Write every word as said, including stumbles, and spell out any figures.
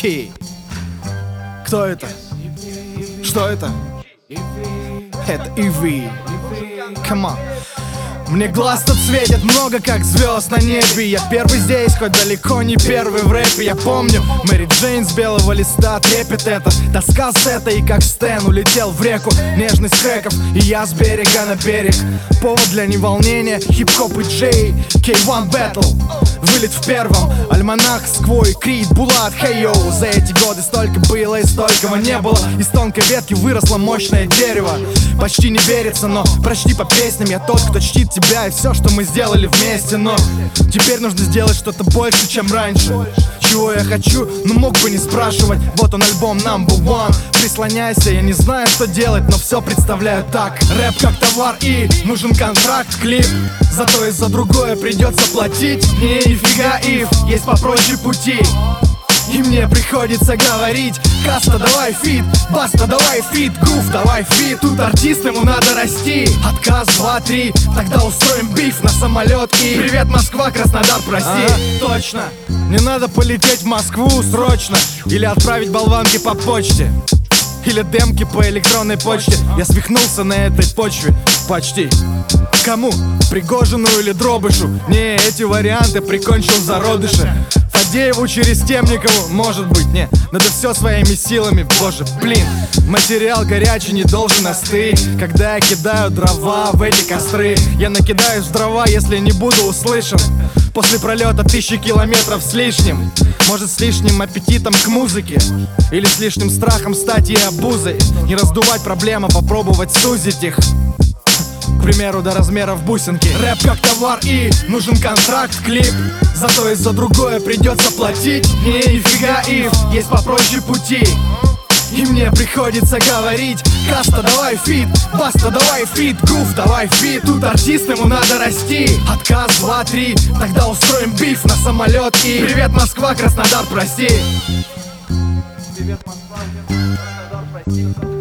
Окей. Кто это? Что это? Это Иви. Come on. Мне глаз тут светит много, как звезд на небе. Я первый здесь, хоть далеко не первый в рэпе. Я помню, Мэри Джейн с белого листа трепет это. Тоска с этой, и как Стэн улетел в реку. Нежность крэков, и я с берега на берег. Повод для неволнения, хип-хоп и Джей. кей один Battle, вылет в первом. Альманах, Сквой, Крид, Булат, хей-йоу. За эти годы столько было и столького не было. Из тонкой ветки выросло мощное дерево. Почти не верится, но прочти по песням. Я тот, кто чтит тебя и все, что мы сделали вместе. Но теперь нужно сделать что-то больше, чем раньше. Чего я хочу, но мог бы не спрашивать. Вот он, альбом number one. Прислоняйся, я не знаю, что делать, но все представляю так. Рэп как товар и нужен контракт, клип. Зато и за другое придется платить. Не, нифига, if, есть попроще пути. И мне приходится говорить: Каста, давай фит, Баста, давай фит, Гуф, давай фит. Тут артист, ему надо расти. Отказ, два, три, тогда устроим биф на самолет и привет, Москва, Краснодар, прости. Ага, точно, мне надо полететь в Москву срочно. Или отправить болванки по почте. Или демки по электронной почте. Я свихнулся на этой почве почти. Кому? Пригожину или Дробышу? Не, эти варианты прикончил в зародыше. Фадееву через Темникову, может быть, не. Надо все своими силами, боже, блин. Материал горячий не должен остыть. Когда я кидаю дрова в эти костры, я накидаюсь в дрова, если не буду услышан. После пролета тысячи километров с лишним. Может, с лишним аппетитом к музыке. Или с лишним страхом стать ей обузой. Не раздувать проблемы, попробовать сузить их. К примеру, до размеров бусинки. Рэп как товар и нужен контракт, клип. Зато и за другое придется платить. Не, нифига, if, есть попроще пути. И мне приходится говорить: Каста, давай фит, Баста, давай фит, Гуф, давай фит. Тут артист, ему надо расти. Отказ, два, три, тогда устроим биф на самолет и привет, Москва, Краснодар, прости. Привет, Москва, Краснодар, прости.